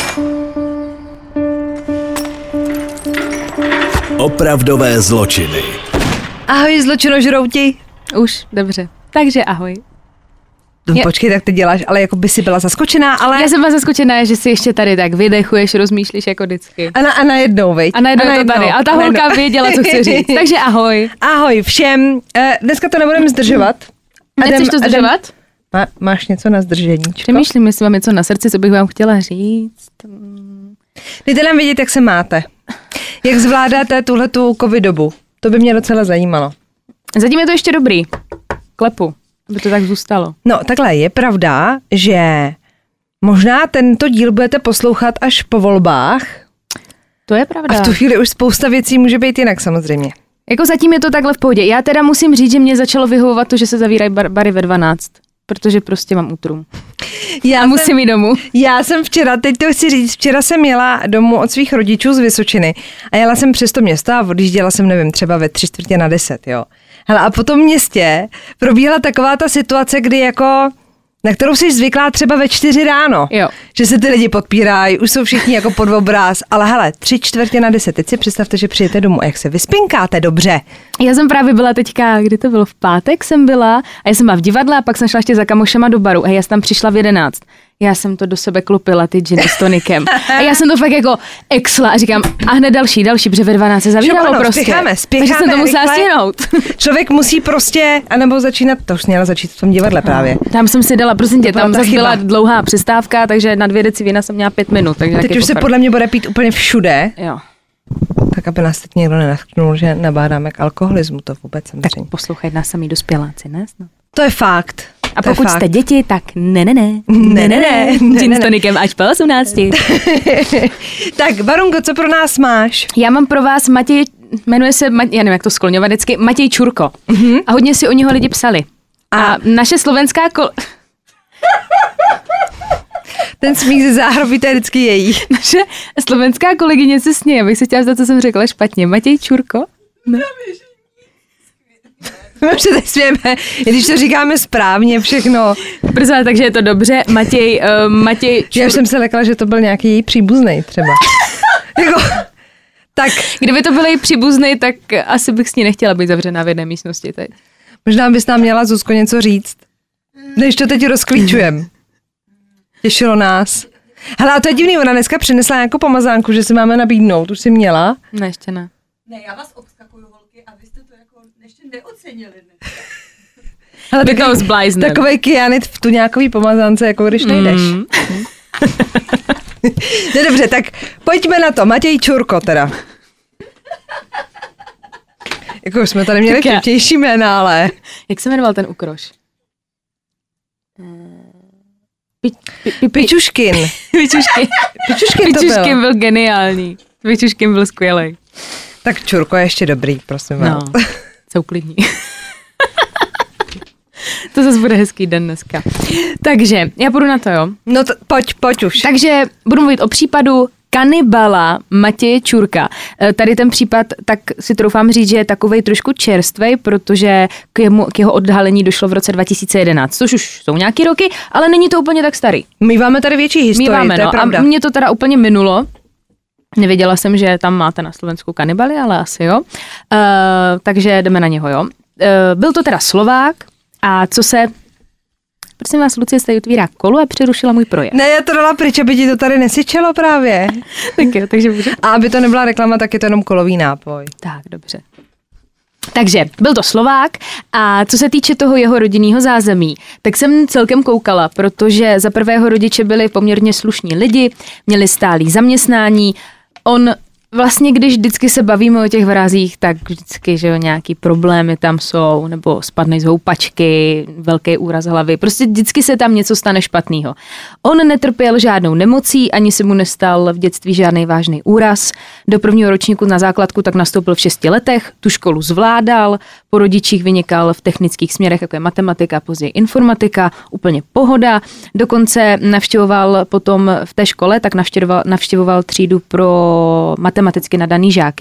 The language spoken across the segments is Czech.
Opravdové zločiny. Ahoj, zločinožrouti. Už, dobře. Takže ahoj. Počkej, tak ty děláš, ale jako by si byla zaskočená, ale... Já jsem byla zaskočená, že si ještě tady tak vydechuješ, rozmýšlíš jako vždycky. A najednou, veď? A najednou to tady. A ta holka věděla, co chci říct. Takže ahoj. Ahoj všem. Dneska to nebudeme zdržovat. Nechceš to zdržovat? Máš něco na zdržení? Přemýšlím, jestli mám něco na srdci, co bych vám chtěla říct. Dejte nám vědět, jak se máte. Jak zvládáte tuhletu covid dobu. To by mě docela zajímalo. Zatím je to ještě dobrý. Klepu, aby to tak zůstalo. No, takhle je pravda, že možná tento díl budete poslouchat až po volbách. To je pravda. A v tu chvíli už spousta věcí může být jinak samozřejmě. Jako zatím je to takhle v pohodě. Já teda musím říct, že mě začalo vyhovovat to, že se zavírají bary ve 12. Protože prostě mám útrum. Já musím jít domů. Já jsem teď to chci říct, včera jsem jela domů od svých rodičů z Vysočiny a jela jsem přes to město a odjížděla jsem, nevím, třeba ve 9:45, jo. Hele, a po tom městě probíhala taková ta situace, kdy jako, na kterou jsi zvyklá třeba ve 4 ráno. Jo. Že se ty lidi podpírají, už jsou všichni jako pod obráz, ale hele, 9:45, teď si představte, že přijete domů a jak se vyspinkáte dobře. Já jsem právě byla teďka, kdy to bylo, v pátek jsem byla a já jsem byla v divadle a pak jsem šla ještě za kamošema do baru a já jsem tam přišla v 11. Já jsem to do sebe klopila, ty džiny s tonikem. A já jsem to fakt jako exla a říkám, a hned další, protože ve 12 se zavíralo prostě. Spěcháme, takže jsem to musela stihnout. Člověk musí prostě, anebo začínat, to už měla začít v tom divadle právě. Tam jsem si dala, prosím tě, tam zase byla dlouhá přestávka, takže na 2 deci vína jsem měla 5 minut. Takže teď už se podle mě bude pít úplně všude. Jo. Tak aby nás teď někdo nenatknul, že nabádáme k alkoholismu, to vůbec samozřejmě. Tak poslouchej nás samý dospěláci, ne? To je fakt. A pokud jste děti, tak ne. Gin s tonikem až po 18. Tak, Barunko, co pro nás máš? Já mám pro vás Matěj, jmenuje se, já nevím, jak to skloňovat vždycky, Matěj Čurko. Mm-hmm. A hodně si o něho lidi psali. A naše slovenská Ten smích ze záhrobí, to je vždycky její. Naše slovenská kolegyně se sněje, abych se chtěla za co jsem řekla špatně. Matěj Čurko? No. My se teď smějeme, když to říkáme správně všechno. Brzo, takže je to dobře. Matěj Já už jsem se lekla, že to byl nějaký její příbuznej třeba. Jako, tak. Kdyby to byl její příbuznej, tak asi bych s ní nechtěla být zavřená v jedné místnosti teď. Možná bys nám měla, Zuzko, něco říct. Než to teď rozklíčujem. Těšilo nás. Hele, a to je divný, ona dneska přinesla nějakou pomazánku, že si máme nabídnout. Už jsi měla? Ne, ještě ne. Ne, já vás obskakuju, holky, a vy jste to jako ještě neocenili. Ne? Takovej kyanit v tu nějakový pomazánce, jako když nejdeš. No dobře, tak pojďme na to. Matěj Čurko teda. Jako jsme tady měli vtipnější jména, ale... Jak se jmenoval ten ukroš? Pičuškin. Pičuškin byl geniální. Pičuškin byl skvělej. Tak Čurko je ještě dobrý, prosím vás. No, se uklidní. To zase bude hezký den dneska. Takže, já půjdu na to, jo? No pojď už. Takže budu mluvit o případu kanibala Matěje Čurka. Tady ten případ, tak si troufám říct, že je takovej trošku čerstvej, protože k jeho odhalení došlo v roce 2011, což už jsou nějaký roky, ale není to úplně tak starý. Míváme tady větší historii, to je pravda. A mě to teda úplně minulo. Nevěděla jsem, že tam máte na Slovensku kanibaly, ale asi jo. Takže jdeme na něho, jo. Byl to teda Slovák a co se... Prosím vás, Lucie, se otvírá kolo a přerušila můj projev. Ne, já to dala pryč, aby ti to tady nesyčelo právě. Tak jo, takže můžu. A aby to nebyla reklama, tak je to jenom kolový nápoj. Tak, dobře. Takže byl to Slovák a co se týče toho jeho rodinného zázemí, tak jsem celkem koukala, protože za prvého rodiče byli poměrně slušní lidi, měli stálý zaměstnání. On vlastně, když vždycky se bavíme o těch vrázích, tak vždycky, že jo, nějaký problémy tam jsou, nebo spadne z houpačky, velký úraz hlavy, prostě vždycky se tam něco stane špatného. On netrpěl žádnou nemocí, ani se mu nestal v dětství žádný vážný úraz. Do prvního ročníku na základku tak nastoupil v 6 letech, tu školu zvládal, po rodičích vynikal v technických směrech, jako je matematika, později informatika, úplně pohoda. Dokonce navštěvoval potom v té škole, tak navštěvoval třídu pro matematicky nadaný žáky,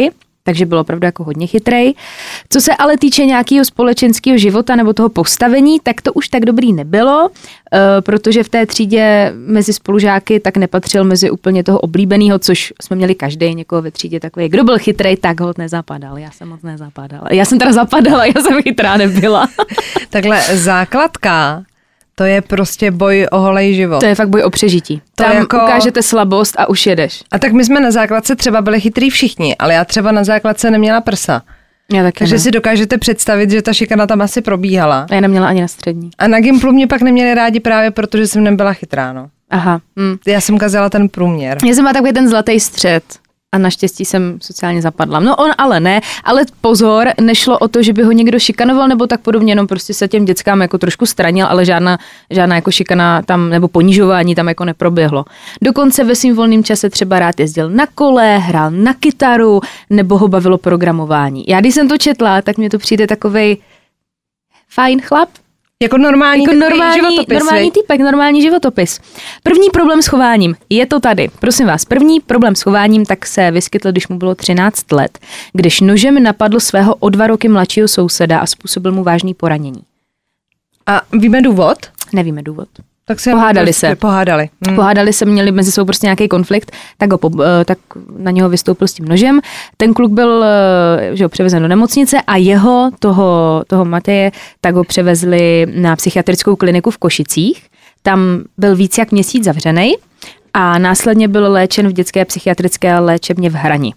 takže byl opravdu jako hodně chytrej. Co se ale týče nějakého společenského života nebo toho postavení, tak to už tak dobrý nebylo, protože v té třídě mezi spolužáky tak nepatřil mezi úplně toho oblíbeného, což jsme měli každý někoho ve třídě takový. Kdo byl chytrej, tak ho nezapadal. Já jsem moc nezapadala. Já jsem teda zapadala, já jsem chytrá nebyla. Takhle základka, to je prostě boj o holej život. To je fakt boj o přežití. Tam jako ukážete slabost a už jedeš. A tak my jsme na základce třeba byli chytrý všichni, ale já třeba na základce neměla prsa. Já taky Takže ne. si dokážete představit, že ta šikana tam asi probíhala. A já neměla ani na střední. A na Gimplu mě pak neměli rádi právě protože jsem nebyla chytrá, no. Aha. Já jsem kazila ten průměr. Já jsem má takový ten zlatý střed. A naštěstí jsem sociálně zapadla. No on ale ne, ale pozor, nešlo o to, že by ho někdo šikanoval nebo tak podobně, jenom prostě se těm dětskám jako trošku stranil, ale žádná jako šikana tam nebo ponižování tam jako neproběhlo. Dokonce ve svým volném čase třeba rád jezdil na kole, hrál na kytaru nebo ho bavilo programování. Já když jsem to četla, tak mně to přijde takovej fajn chlap. Jako normální životopis. Normální týpek, normální životopis. První problém s chováním. Je to tady. Prosím vás, první problém s chováním tak se vyskytl, když mu bylo 13 let, když nožem napadl svého o 2 roky mladšího souseda a způsobil mu vážný poranění. A víme důvod? Nevíme důvod. Tak se Pohádali se. Pohádali se, měli mezi sebou prostě nějaký konflikt, tak na něho vystoupil s tím nožem. Ten kluk byl převezen do nemocnice a toho Mateje, tak ho převezli na psychiatrickou kliniku v Košicích. Tam byl víc jak měsíc zavřenej a následně byl léčen v dětské psychiatrické léčebně v Hrani.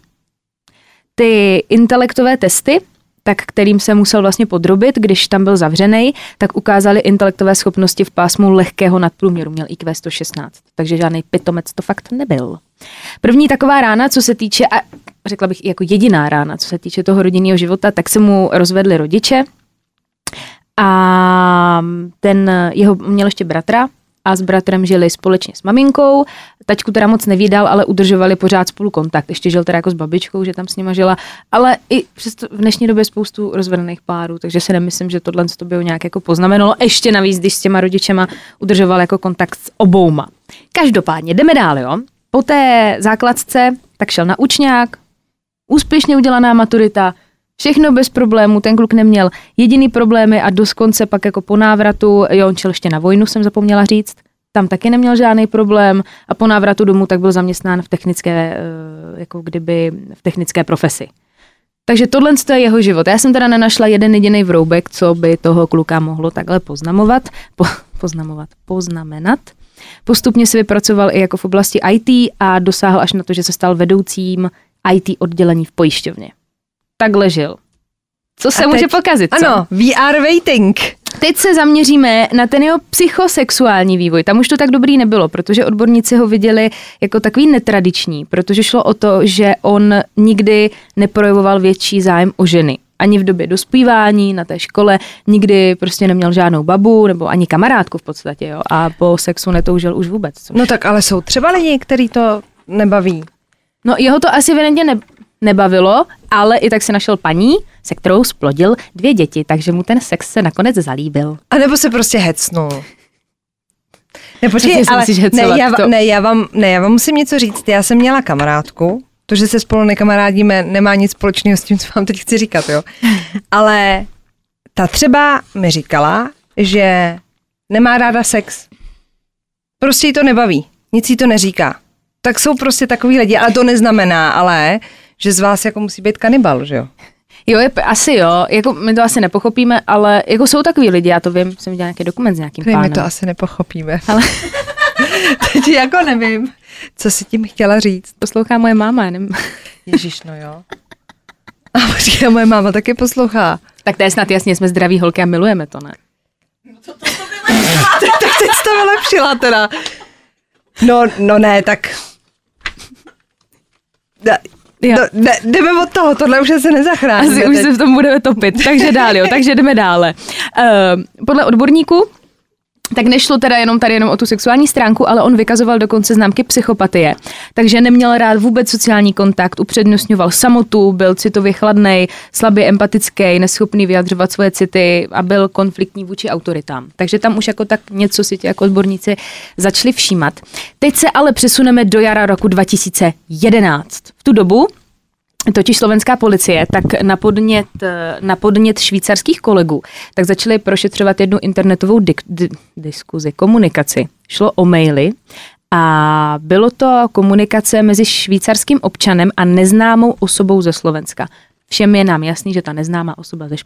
Ty intelektové testy, tak kterým se musel vlastně podrobit, když tam byl zavřenej, tak ukázali intelektové schopnosti v pásmu lehkého nadprůměru, měl IQ 116, takže žádný pitomec to fakt nebyl. První taková rána, co se týče, a řekla bych i jako jediná rána, co se týče toho rodinného života, tak se mu rozvedli rodiče a měl ještě bratra a s bratrem žili společně s maminkou. Taťku teda moc nevídal, ale udržovali pořád spolu kontakt. Ještě žil teda jako s babičkou, že tam s nima žila, ale i přesto v dnešní době spoustu rozvedených párů, takže si nemyslím, že tohle to by ho nějak jako poznamenalo. Ještě navíc, když s těma rodičema udržoval jako kontakt s obouma. Každopádně, jdeme dál, jo. Po té základce tak šel na učňák, úspěšně udělaná maturita, všechno bez problémů, ten kluk neměl jediný problémy a dokonce pak jako po návratu, on šel ještě na vojnu, jsem zapomněla říct, tam taky neměl žádný problém a po návratu domů tak byl zaměstnán v technické profesi. Takže tohle je jeho život. Já jsem teda nenašla jeden jediný vroubek, co by toho kluka mohlo takhle poznamenat. Postupně se vypracoval i jako v oblasti IT a dosáhl až na to, že se stal vedoucím IT oddělení v pojišťovně. Takhle žil. Co se může pokazit, co? Ano, we are waiting. Teď se zaměříme na ten jeho psychosexuální vývoj. Tam už to tak dobrý nebylo, protože odborníci ho viděli jako takový netradiční, protože šlo o to, že on nikdy neprojevoval větší zájem o ženy. Ani v době dospívání, na té škole, nikdy prostě neměl žádnou babu nebo ani kamarádku v podstatě, jo. A po sexu netoužil už vůbec. No tak ale jsou třeba lidi, který to nebaví. No jeho to asi evidentně nebavilo, ale i tak si našel paní, se kterou splodil 2 děti, takže mu ten sex se nakonec zalíbil. A nebo se prostě hecnul. Počkej, ale já vám musím něco říct. Já jsem měla kamarádku, to, že se spolu nekamarádíme, nemá nic společného s tím, co vám teď chci říkat, jo. Ale ta třeba mi říkala, že nemá ráda sex. Prostě jí to nebaví. Nic jí to neříká. Tak jsou prostě takový lidi, ale to neznamená, ale že z vás jako musí být kanibal, že jo? Jo, asi jo, jako my to asi nepochopíme, ale jako jsou takový lidi, já to vím, jsem viděla nějaký dokument s nějakým pánem. My to asi nepochopíme. Ale teď jako nevím, co si tím chtěla říct. Poslouchá moje máma, nevím. Ježiš, no jo. A počkej, moje máma taky poslouchá. Tak to je snad jasně, jsme zdraví holky a milujeme to, ne? No to vylepšila. Tak teď jsi to vylepšila teda. No ne, tak... Jdeme od toho, tohle už se nezachrání. Asi už se v tom budeme topit, takže dál, jo, takže jdeme dále. Podle odborníků, tak nešlo teda jenom o tu sexuální stránku, ale on vykazoval dokonce známky psychopatie. Takže neměl rád vůbec sociální kontakt, upřednostňoval samotu, byl citově chladnej, slabě empatický, neschopný vyjadřovat svoje city a byl konfliktní vůči autoritám. Takže tam už jako tak něco si ti jako odborníci začali všímat. Teď se ale přesuneme do jara roku 2011. V tu dobu totiž slovenská policie, tak na podnět švýcarských kolegů, tak začali prošetřovat jednu internetovou komunikaci. Šlo o maily a bylo to komunikace mezi švýcarským občanem a neznámou osobou ze Slovenska. Všem je nám jasný, že ta neznámá osoba ze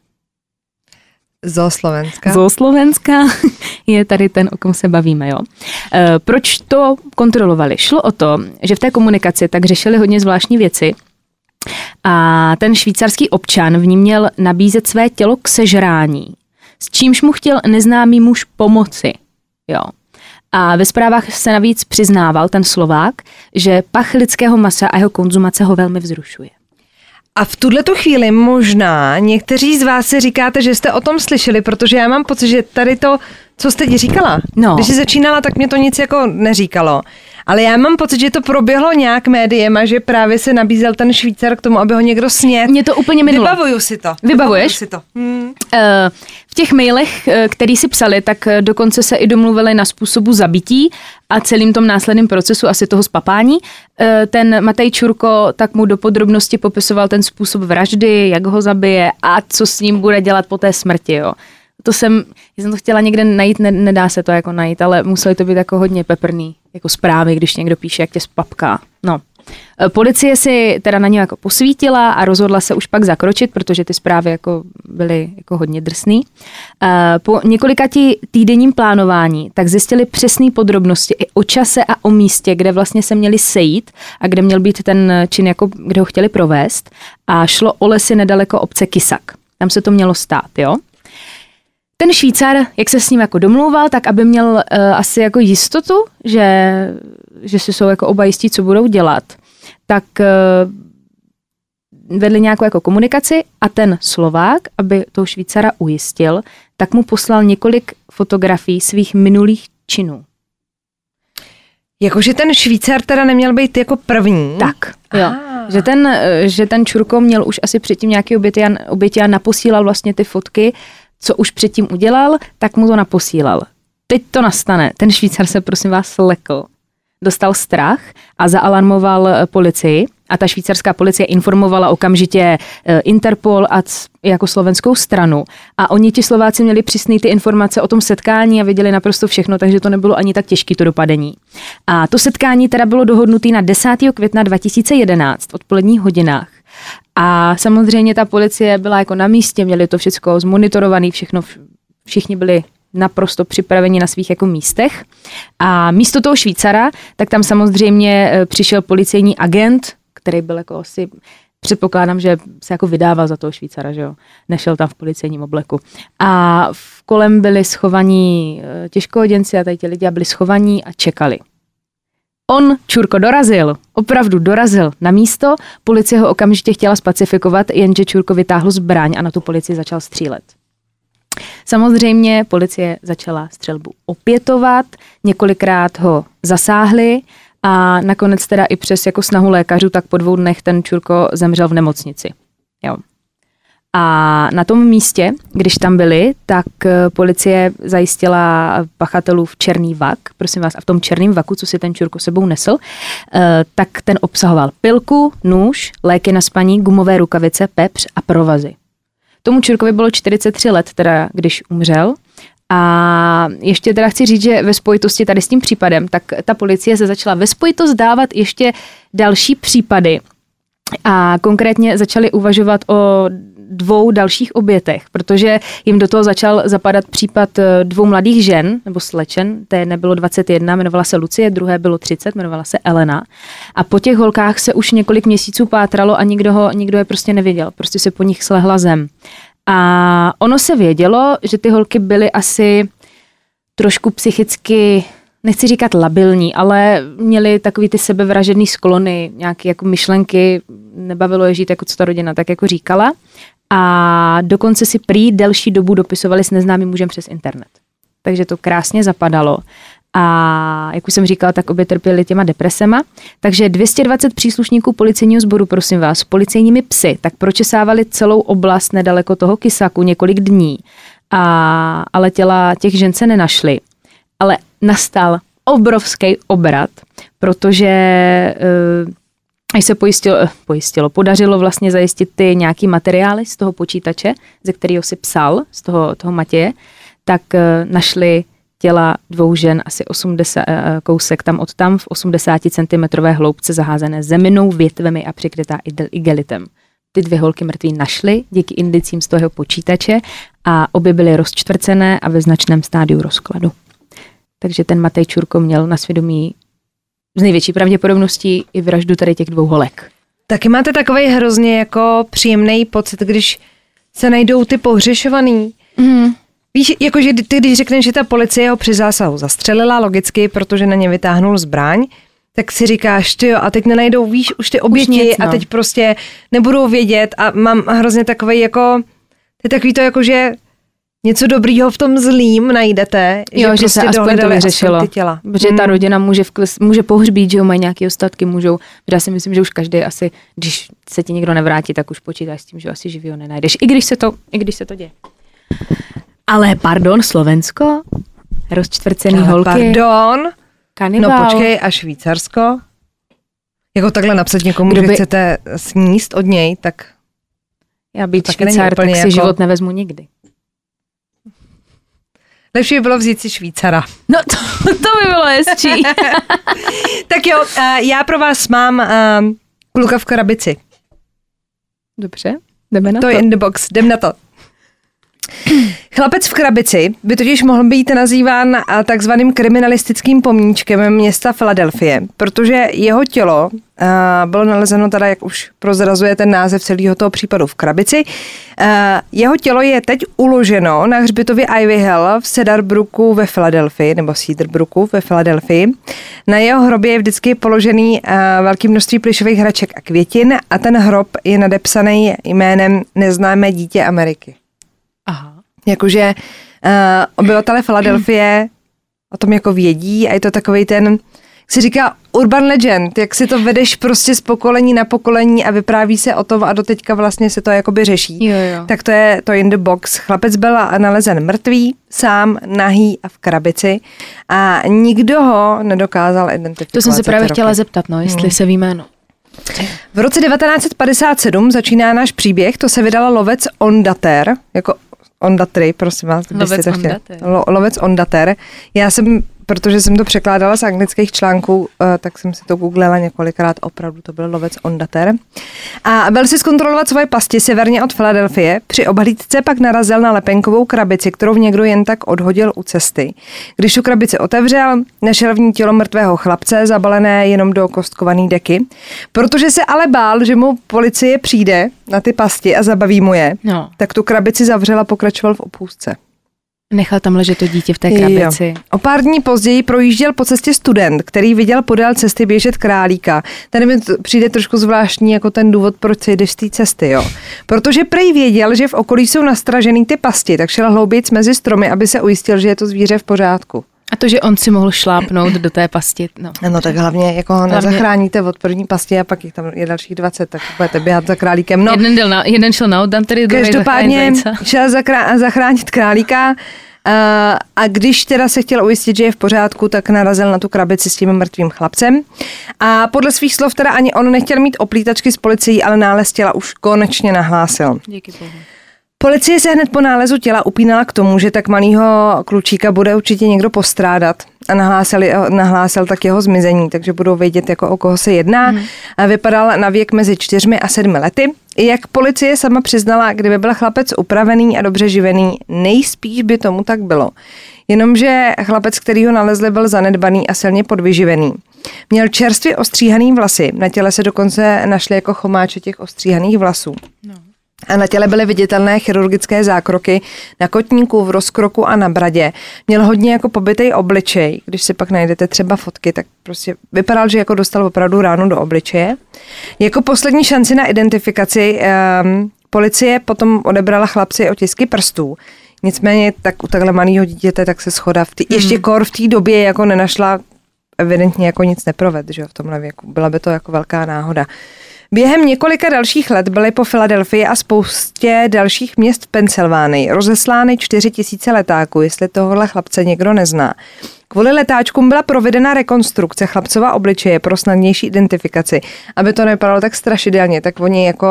Slovenska je tady ten, o kom se bavíme. Jo. Proč to kontrolovali? Šlo o to, že v té komunikaci tak řešili hodně zvláštní věci a ten švýcarský občan v ní měl nabízet své tělo k sežrání, s čímž mu chtěl neznámý muž pomoci. Jo. A ve zprávách se navíc přiznával ten Slovák, že pach lidského masa a jeho konzumace ho velmi vzrušuje. A v tuhletu chvíli možná někteří z vás si říkáte, že jste o tom slyšeli, protože já mám pocit, že tady to, co jste ti říkala, když jsi začínala, tak mě to nic jako neříkalo. Ale já mám pocit, že to proběhlo nějak médiem a že právě se nabízel ten Švýcar k tomu, aby ho někdo snědl. Mě to úplně minulo. Vybavuju si to. Vybavuješ? Si to. V těch mailech, který si psali, tak dokonce se i domluvili na způsobu zabití a celým tom následným procesu asi toho spapání. Ten Matej Čurko tak mu do podrobnosti popisoval ten způsob vraždy, jak ho zabije a co s ním bude dělat po té smrti. Jo. Já jsem to chtěla někde najít, nedá se to jako najít, ale museli to být jako hodně peprný jako zprávy, když někdo píše, jak tě spapká. No. Policie si teda na něj jako posvítila a rozhodla se už pak zakročit, protože ty zprávy jako byly jako hodně drsný. Po několika týdenním plánování tak zjistili přesné podrobnosti i o čase a o místě, kde vlastně se měli sejít a kde měl být ten čin, jako kde ho chtěli provést. A šlo o lesy nedaleko obce Kisak. Tam se to mělo stát, jo. Ten Švýcar, jak se s ním jako domlouval, tak aby měl asi jako jistotu, že si jsou jako oba jistí, co budou dělat, tak vedli nějakou jako komunikaci a ten Slovák, aby toho Švýcara ujistil, tak mu poslal několik fotografií svých minulých činů. Jakože ten Švýcar teda neměl být jako první? Tak, jo. Že ten Čurko měl už asi předtím nějaký oběti a naposílal vlastně ty fotky, co už předtím udělal, tak mu to naposílal. Teď to nastane. Ten Švýcar se, prosím vás, lekl. Dostal strach a zaalarmoval policii a ta švýcarská policie informovala okamžitě Interpol a jako slovenskou stranu. A oni ti Slováci měli přesný ty informace o tom setkání a věděli naprosto všechno, takže to nebylo ani tak těžké to dopadení. A to setkání teda bylo dohodnuté na 10. května 2011 v odpoledních hodinách. A samozřejmě ta policie byla jako na místě, měli to všechno zmonitorované, všichni byli naprosto připraveni na svých jako místech. A místo toho Švýcara, tak tam samozřejmě přišel policejní agent, který byl jako asi, předpokládám, že se jako vydával za toho Švýcara, že jo, nešel tam v policejním obleku. A v kolem byli schovaní těžkohoděnci a tady ti lidi byli schovaní a čekali. On, Čurko, opravdu dorazil na místo, policie ho okamžitě chtěla spacifikovat, jenže Čurko vytáhl zbraň a na tu policii začal střílet. Samozřejmě policie začala střelbu opětovat, několikrát ho zasáhli a nakonec teda i přes jako snahu lékařů, tak po 2 dnech ten Čurko zemřel v nemocnici. Jo. A na tom místě, když tam byli, tak policie zajistila pachatelův černý vak, prosím vás, a v tom černém vaku, co si ten Čurko sebou nesl, tak ten obsahoval pilku, nůž, léky na spaní, gumové rukavice, pepř a provazy. Tomu Čurkovi bylo 43 let, teda když umřel. A ještě teda chci říct, že ve spojitosti tady s tím případem, tak ta policie se začala ve spojitost dávat ještě další případy. A konkrétně začali uvažovat o 2 dalších obětech, protože jim do toho začal zapadat případ 2 mladých žen, nebo slečen, té nebylo 21, jmenovala se Lucie, druhé bylo 30, jmenovala se Elena. A po těch holkách se už několik měsíců pátralo a nikdo je prostě nevěděl, prostě se po nich slehla zem. A ono se vědělo, že ty holky byly asi trošku psychicky, nechci říkat labilní, ale měli takový ty sebevražedný sklony, nějaké jako myšlenky, nebavilo je žít, jako co ta rodina tak jako říkala. A dokonce si prý delší dobu dopisovali s neznámým mužem přes internet. Takže to krásně zapadalo. A jak už jsem říkala, tak obě trpěli těma depresema. Takže 220 příslušníků policejního sboru, prosím vás, policejními psy, tak pročesávali celou oblast nedaleko toho Kisaku několik dní. Ale těla těch žen se nenašly. Ale nastal obrovský obrat, protože Až se podařilo vlastně zajistit ty nějaký materiály z toho počítače, ze kterého si psal, z toho Matěje, tak našli těla 2 žen asi 80 kousek tam odtam v 80 cm hloubce zaházené zeminou, větvemi a přikrytá igelitem. Ty 2 holky mrtví našly díky indicím z toho počítače a obě byly rozčtvrcené a ve značném stádiu rozkladu. Takže ten Matej Čurko měl na svědomí z největší pravděpodobností i vraždu tady těch 2 holek. Taky máte takovej hrozně jako příjemný pocit, když se najdou ty pohřešovaný. Víš, jakože ty, když řekneš, že ta policie ho při zásahu zastřelila, logicky, protože na ně vytáhnul zbraň, tak si říkáš, ty jo, a teď nenajdou, víš, už ty oběti a teď prostě nebudou vědět a mám hrozně takovej jako, to je takový to jako, že něco dobrýho v tom zlým najdete, jo, že prostě se aspoň to vyřešilo, ty těla. Protože ta rodina může pohřbít, že jo, mají nějaké ostatky, můžou, já si myslím, že už každý asi, když se ti někdo nevrátí, tak už počítáš s tím, že asi živýho nenajdeš, i když se to děje. Ale pardon, Slovensko? Rozčtvrcený holky? Pardon? Kanibál? No počkej, a Švýcarsko? Jako takhle napsat někomu, že chcete sníst od něj, tak... Já být Švýcar, tak si jako... život nevezmu nikdy. Lepší by bylo vzít si Švýcara. No to by bylo hezčí. Tak jo, já pro vás mám kluka v krabici. Dobře, jdeme na to. To je in the box, jdem na to. Chlapec v krabici by totiž mohl být nazýván takzvaným kriminalistickým pomníčkem města Filadelfie, protože jeho tělo bylo nalezeno, teda jak už prozrazuje ten název celého toho případu, v krabici. Jeho tělo je teď uloženo na hřbitově Ivy Hill v Cedarbrooku ve Filadelfii, nebo Cedarbrooku ve Filadelfii. Na jeho hrobě je vždycky položený velké množství plyšových hraček a květin a ten hrob je nadepsaný jménem Neznámé dítě Ameriky. Aha. Jakože obyvatele Filadelfie o tom jako vědí a je to takovej ten, jak se říká, urban legend, jak si to vedeš prostě z pokolení na pokolení a vypráví se o tom a doteďka vlastně se to jakoby řeší. Jo. Tak to je to in the box. Chlapec byl nalezen mrtvý, sám, nahý a v krabici a nikdo ho nedokázal identifikovat. To jsem se právě chtěla zeptat, no, jestli se ví jméno. V roce 1957 začíná náš příběh, to se vydala Lovec Ondater, jako Ondatry, prosím vás. Lovec Ondater. Já jsem, protože jsem to překládala z anglických článků, tak jsem si to googlila několikrát, opravdu to byl Lovec Ondater. A byl si zkontrolovat svoje pasti severně od Filadelfie. Při obhlídce pak narazil na lepenkovou krabici, kterou někdo jen tak odhodil u cesty. Když tu krabici otevřel, našel v ní tělo mrtvého chlapce, zabalené jenom do kostkované deky. Protože se ale bál, že mu policie přijde na ty pasti a zabaví mu je, tak tu krabici zavřel a pokračoval v opůzce. Nechal tam ležet to dítě v té krabici. Jo. O pár dní později projížděl po cestě student, který viděl podél cesty běžet králíka. Tady mi přijde trošku zvláštní jako ten důvod, proč si jdeš z té cesty, jo. Protože prej věděl, že v okolí jsou nastražený ty pasti, tak šel hloubějc mezi stromy, aby se ujistil, že je to zvíře v pořádku. A to, že on si mohl šlápnout do té pasti. No tak hlavně jako ho nezachráníte od první pasti a pak jich tam je dalších 20, tak budete běhat za králíkem. No, jeden šel na oddantery, druhý každopádně šel zachránit králíka a když teda se chtěl ujistit, že je v pořádku, tak narazil na tu krabici s tím mrtvým chlapcem. A podle svých slov teda ani on nechtěl mít oplítačky s policií, ale nález těla už konečně nahlásil. Díky bohu. Policie se hned po nálezu těla upínala k tomu, že tak malýho klučíka bude určitě někdo postrádat a nahlásil tak jeho zmizení, takže budou vědět, jako o koho se jedná. A vypadal na věk mezi 4 a 7 lety. Jak policie sama přiznala, kdyby byl chlapec upravený a dobře živený, nejspíš by tomu tak bylo. Jenomže chlapec, který ho nalezli, byl zanedbaný a silně podvyživený. Měl čerstvě ostříhaný vlasy, na těle se dokonce našly jako chomáče těch ostříhaných vlasů. A na těle byly viditelné chirurgické zákroky na kotníku, v rozkroku a na bradě. Měl hodně jako pobytej obličej. Když si pak najdete třeba fotky, tak prostě vypadal, že jako dostal opravdu ránu do obličeje. Jako poslední šanci na identifikaci policie potom odebrala chlapci otisky prstů. Nicméně tak u takhle malého dítěte tak se shoda ještě kor v té době jako nenašla, evidentně jako nic neproved, že v tomhle věku. Byla by to jako velká náhoda. Během několika dalších let byly po Filadelfii a spoustě dalších měst v Pensylvánii rozeslány 4 000 letáků, jestli tohohle chlapce někdo nezná. Kvůli letáčkům byla provedena rekonstrukce chlapcova obličeje pro snadnější identifikaci. Aby to nevypadalo tak strašidelně, tak oni jako...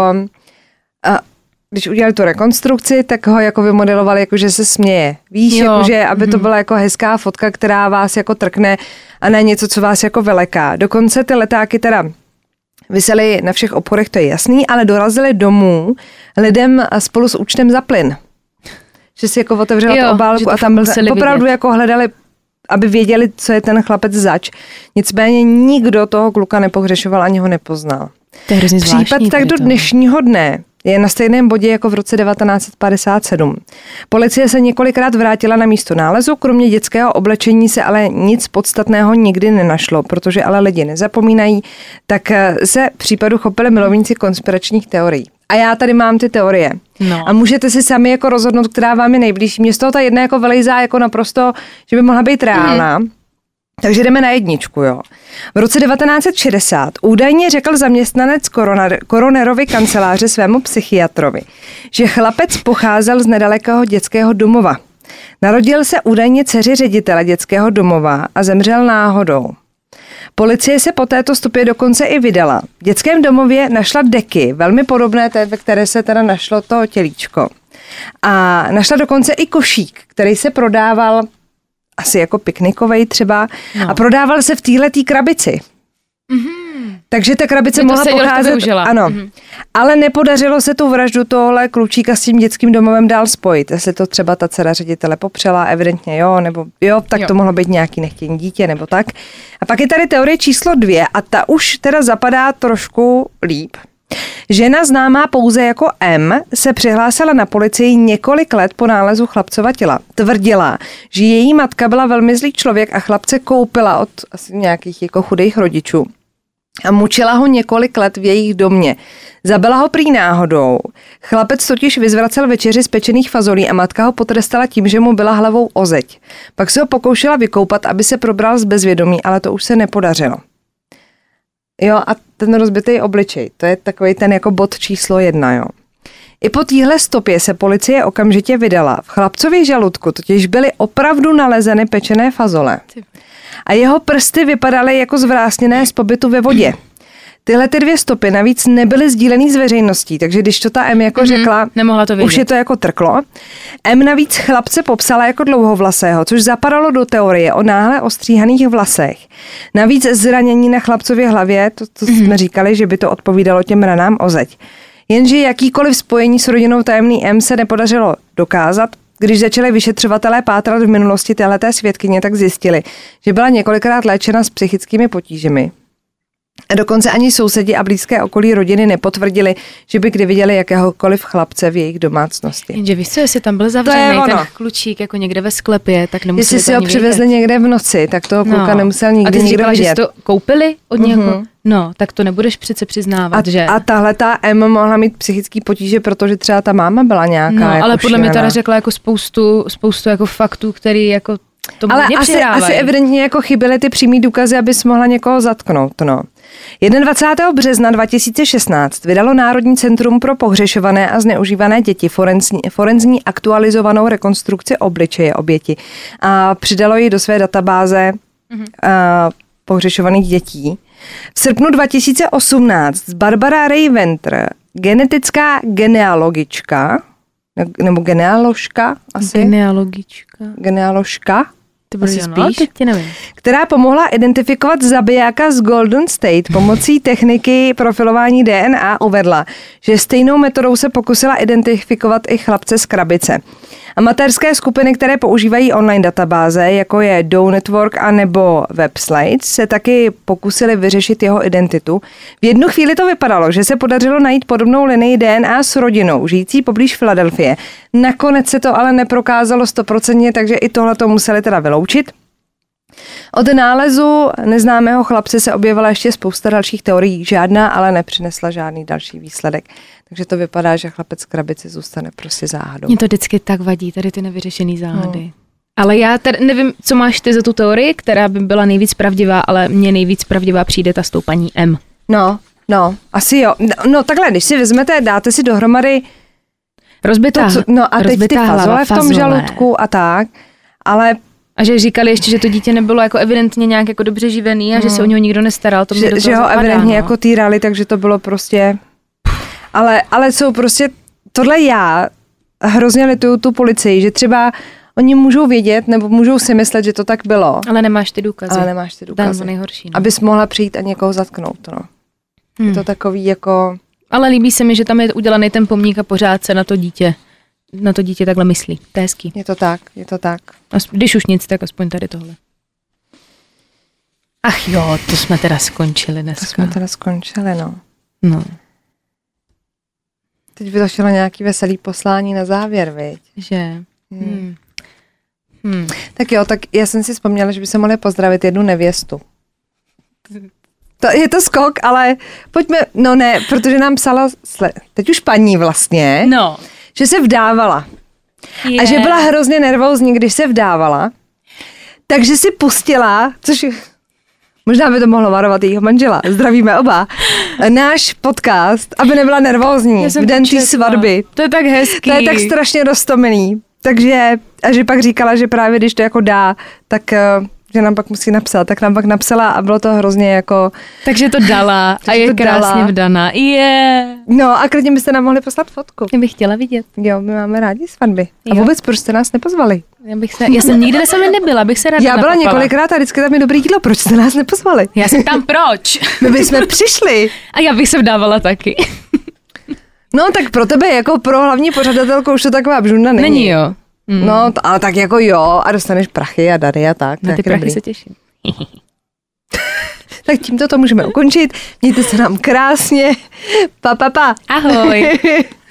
když udělali tu rekonstrukci, tak ho jako vymodelovali, jako že se směje. Víš, jakože, aby to byla jako hezká fotka, která vás jako trkne a ne něco, co vás jako vyleká. Dokonce ty letáky teda visely na všech obchodech, to je jasný, ale dorazily domů lidem spolu s účtem za plyn. Že si jako otevřela tu obálku a tam byl opravdu jako hledali, aby věděli, co je ten chlapec zač. Nicméně nikdo toho kluka nepohřešoval, ani ho nepoznal. To je hrozně zvláštní. Případ tak do dnešního dne je na stejném bodě jako v roce 1957. Policie se několikrát vrátila na místo nálezu, kromě dětského oblečení se ale nic podstatného nikdy nenašlo, protože ale lidi nezapomínají, tak se případu chopili milovníci konspiračních teorií. A já tady mám ty teorie. No. A můžete si sami jako rozhodnout, která vám je nejbližší. Mě z toho ta jedna jako vylejzá jako naprosto, že by mohla být reálná. Takže jdeme na jedničku, jo. V roce 1960 údajně řekl zaměstnanec koronerovy kanceláře svému psychiatrovi, že chlapec pocházel z nedalekého dětského domova. Narodil se údajně dceři ředitele dětského domova a zemřel náhodou. Policie se po této stopě dokonce i vydala. V dětském domově našla deky, velmi podobné té, ve které se teda našlo to tělíčko. A našla dokonce i košík, který se prodával asi jako piknikovej třeba, a prodával se v téhletý krabici. Mm-hmm. Takže ta krabice mohla pocházet, ano. Mm-hmm. Ale nepodařilo se tu vraždu tohle klučíka s tím dětským domovem dál spojit. Jestli to třeba ta dcera ředitele popřela, evidentně tak to mohlo být nějaký nechtěný dítě nebo tak. A pak je tady teorie číslo 2 a ta už teda zapadá trošku líp. Žena známá pouze jako M se přihlásila na policii několik let po nálezu chlapcova těla. Tvrdila, že její matka byla velmi zlý člověk a chlapce koupila od asi nějakých jako chudých rodičů. A mučila ho několik let v jejich domě. Zabila ho prý náhodou. Chlapec totiž vyzvracel večeři z pečených fazolí a matka ho potrestala tím, že mu byla hlavou o zeď. Pak se ho pokoušela vykoupat, aby se probral z bezvědomí, ale to už se nepodařilo. Jo, a ten rozbitý obličej, to je takový ten jako bod číslo 1, jo. I po téhle stopě se policie okamžitě vydala. V chlapcově žaludku totiž byly opravdu nalezeny pečené fazole. A jeho prsty vypadaly jako zvrásněné z pobytu ve vodě. Tyhle ty 2 stopy navíc nebyly sdílený s veřejností, takže když to ta M jako řekla, nemohla to vědět. Už je to jako trklo. M navíc chlapce popsala jako dlouhovlasého, což zapadalo do teorie o náhle ostříhaných vlasech. Navíc zranění na chlapcově hlavě, to jsme říkali, že by to odpovídalo těm ranám o zeď. Jenže jakýkoliv spojení s rodinou tajemný M se nepodařilo dokázat. Když začali vyšetřovatelé pátrat v minulosti téhleté svědkyně, tak zjistili, že byla několikrát léčena s psychickými potížemi. A dokonce ani sousedi a blízké okolí rodiny nepotvrdili, že by kdy viděli jakéhokoliv chlapce v jejich domácnosti. Jenže víš co, jestli tam byl zavřený ten klučík jako někde ve sklepě, tak nemuseli jestli si ho přivezli někde v noci, tak toho kluka nemusel nikdy nikdo vidět. A ty jsi říkala, že to koupili od někoho? No, tak to nebudeš přece přiznávat, že? A tahle ta M mohla mít psychický potíže, protože třeba ta máma byla nějaká. No, jako ale podle mě teda řekla jako spoustu jako faktů, který jako tomu ale asi evidentně jako chyběly ty přímý důkazy, abys mohla někoho zatknout, no. 21. března 2016 vydalo Národní centrum pro pohřešované a zneužívané děti forenzní aktualizovanou rekonstrukci obličeje oběti a přidalo ji do své databáze pohřešovaných dětí. V srpnu 2018 Barbara Ray-Venter, genetická genealogička, nebo genealožka asi? Genealožka? Která pomohla identifikovat zabijáka z Golden State pomocí techniky profilování DNA, uvedla, že stejnou metodou se pokusila identifikovat i chlapce z krabice. Amatérské skupiny, které používají online databáze, jako je Dow Network a nebo Webslates, se taky pokusili vyřešit jeho identitu. V jednu chvíli to vypadalo, že se podařilo najít podobnou linii DNA s rodinou, žijící poblíž Filadelfie. Nakonec se to ale neprokázalo 100%, takže i tohle to museli teda vyloučit. Od nálezu neznámého chlapce se objevila ještě spousta dalších teorií, žádná ale nepřinesla žádný další výsledek. Takže to vypadá, že chlapec z krabice zůstane prostě záhadou. Mně to vždycky tak vadí, tady ty nevyřešený záhady. No. Ale já tady nevím, co máš ty za tu teorii, která by byla nejvíc pravdivá, ale mně nejvíc pravdivá přijde ta s tou paní M. No, No, asi jo. No takhle, když si vezmete, dáte si dohromady Rozbitá, no a teď ty fazole v tom žaludku a tak, ale a že říkali ještě, že to dítě nebylo jako evidentně nějak jako dobře živený a že se o něho nikdo nestaral. To že ho evidentně jako týrali, takže to bylo prostě... Ale jsou prostě... Tohle já hrozně lituju tu policii, že třeba oni můžou vědět nebo můžou si myslet, že to tak bylo. Ale nemáš ty důkazy. Dan nejhorší. No. Abys mohla přijít a někoho zatknout. No. Je to takový jako... Ale líbí se mi, že tam je udělaný ten pomník a pořád se na to dítě takhle myslí. To je hezký. Je to tak. Když už nic, tak aspoň tady tohle. Ach jo, to jsme teda skončili dneska. No. Teď by to šlo nějaký veselý poslání na závěr, viď? Že? Tak jo, tak já jsem si vzpomněla, že by se mohli pozdravit jednu nevěstu. Je to skok, ale pojďme, no ne, protože nám psala, teď už paní vlastně, že se vdávala. A že byla hrozně nervózní, když se vdávala. Takže si pustila, což možná by to mohlo varovat jejího manžela, zdravíme oba, náš podcast, aby nebyla nervózní v den té svatby. To je tak hezký. To je tak strašně roztomilý. Takže, a že pak říkala, že právě když to jako dá, tak že nám pak musí napsat, tak nám pak napsala a bylo to hrozně jako... Takže to dala a je krásně vdaná. No a klidně byste nám mohli poslat fotku. Já bych chtěla vidět. Jo, my máme rádi svatby. A vůbec proč jste nás nepozvali? Já jsem nikdy na sami nebyla, bych se ráda Já byla několikrát a vždycky tam je dobrý jídlo, proč jste nás nepozvali? Já jsem tam proč? My bychom přišli. A já bych se vdávala taky. No tak pro tebe jako pro hlavní pořadatelku už to taková bžunda není. Není jo. No, ale tak jako jo, a dostaneš prachy a dary a tak. Na ty prachy dobrý. Se těším. Tak tímto to můžeme ukončit. Mějte se nám krásně. Pa. Ahoj.